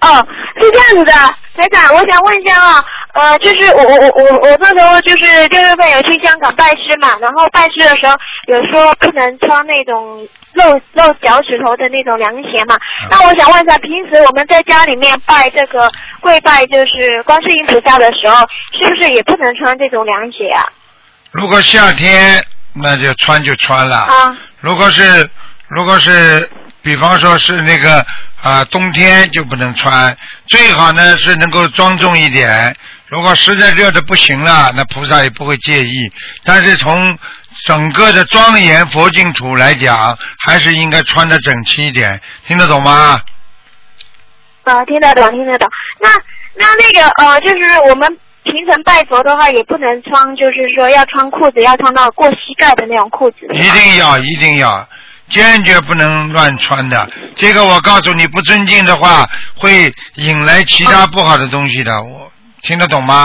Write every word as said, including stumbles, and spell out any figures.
哦，是这样子的，台长，我想问一下啊，呃，就是我我我我我那时候就是六月份有去香港拜师嘛，然后拜师的时候有说不能穿那种露露脚趾头的那种凉鞋嘛，那我想问一下，平时我们在家里面拜这个跪拜就是观世音菩萨的时候，是不是也不能穿这种凉鞋啊？ 如果夏天那就穿就穿了， 啊， 如果是如果是比方说是那个啊、呃、冬天就不能穿，最好呢是能够庄重一点，如果实在热的不行了，那菩萨也不会介意，但是从整个的庄严佛净土来讲，还是应该穿的整齐一点，听得懂吗？ 啊，听得懂听得懂。那那那个呃就是我们平常拜佛的话，也不能穿，就是说要穿裤子，要穿到过膝盖的那种裤子。 一定要，一定要，坚决不能乱穿的。这个我告诉你，不尊敬的话，会引来其他不好的东西的。我听得懂吗？